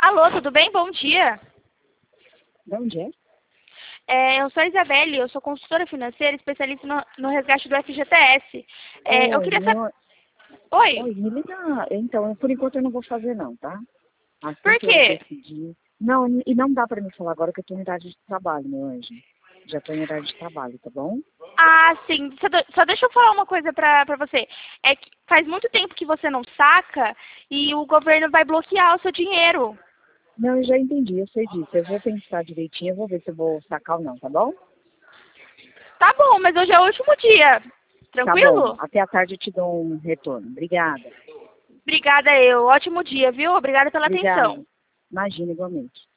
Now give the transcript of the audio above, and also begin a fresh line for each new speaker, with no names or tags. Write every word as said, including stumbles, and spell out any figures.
Alô, tudo bem? Bom dia.
De onde é?
É, eu sou a Isabelle, eu sou consultora financeira, especialista no, no resgate do F G T S. É, eu
Oi,
queria saber...
meu...
Oi,
Oi, me liga. Então, por enquanto eu não vou fazer não, tá? Assim
por
que eu
quê?
decidir. Não, e não dá pra me falar agora que eu tô em idade de trabalho, meu anjo. Já tô em idade de trabalho, tá bom?
Ah, sim. Só, de- só deixa eu falar uma coisa pra, pra você. É que faz muito tempo que você não saca e o governo vai bloquear o seu dinheiro.
Não, eu já entendi, eu sei disso. Eu vou pensar direitinho, eu vou ver se eu vou sacar ou não, tá bom?
Tá bom, mas hoje é o último dia.
Tá bom.
Tranquilo?
Até a tarde eu te dou um retorno. Obrigada.
Obrigada eu. Ótimo dia, viu? Obrigada pela
Obrigada.
atenção.
Imagina, igualmente.